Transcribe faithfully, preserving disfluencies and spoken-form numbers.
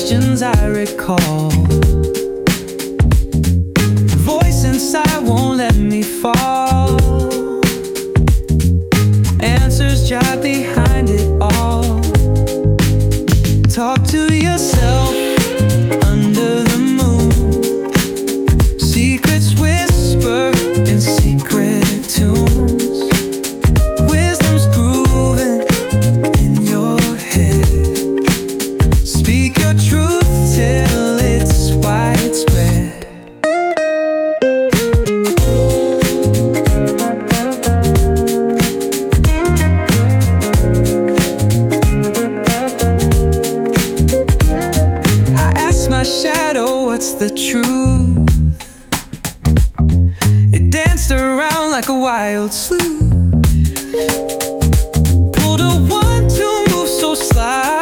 questions I recall. The voice inside won't let me fall. Answers jive behind it all. Talk to yourself under the moon. Secrets whisper in secret tunes. Wisdom's grooving in your head. Speak your truth till it's widespread. I ask my shadow, what's the truth? It danced around like a wild sleuth. Pulled a one, two move so sly.